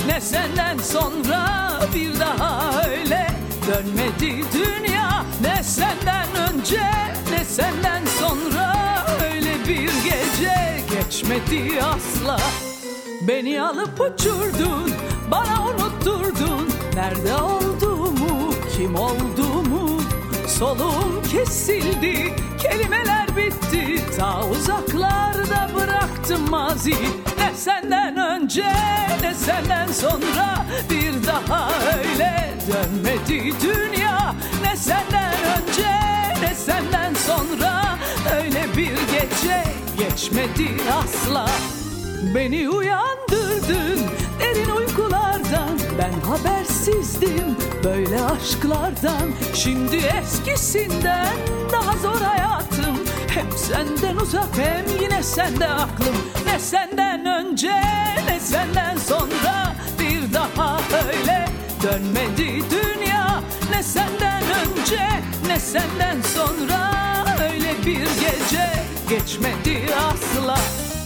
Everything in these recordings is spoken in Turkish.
ne senden sonra bir daha öyle dönmedi dünya. Ne senden önce ne senden sonra öyle bir gece geçmedi asla. Beni alıp uçurdun, bana unutturdun nerede olduğumu, kim olduğumu. Soluğum kesildi, kelimeler bitti, ta uzaklarda bıraktım mazi. Ne senden önce ne senden sonra bir daha öyle dönmedi dünya. Ne senden önce ne senden sonra öyle bir gece geçmedi asla. Beni uyandırdın derin uykulardan, ben habersizdim böyle aşklardan. Şimdi eskisinden daha zor hayatım, hem senden uzak hem yine sende aklım. Ne senden önce ne senden sonra bir daha öyle dönmedi dünya. Ne senden önce ne senden sonra öyle bir gece geçmedi asla.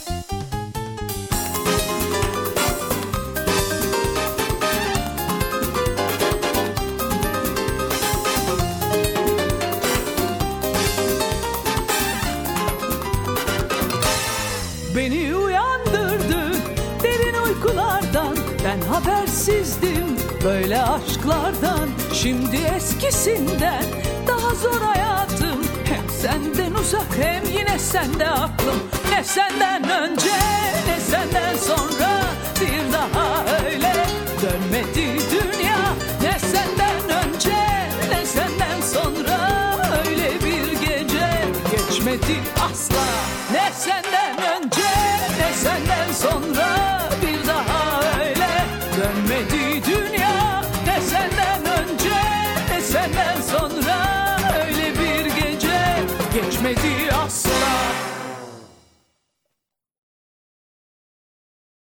Beni uyandırdın derin uykulardan, ben habersizdim böyle aşklardan. Şimdi eskisinden daha zor hayatım, hem senden uzak hem yine sende aklım. Ne senden önce ne senden sonra bir daha öyle dönmedi dünya. Ne senden önce ne senden sonra öyle bir gece geçmedi asla. Ne senden önce ne senden sonra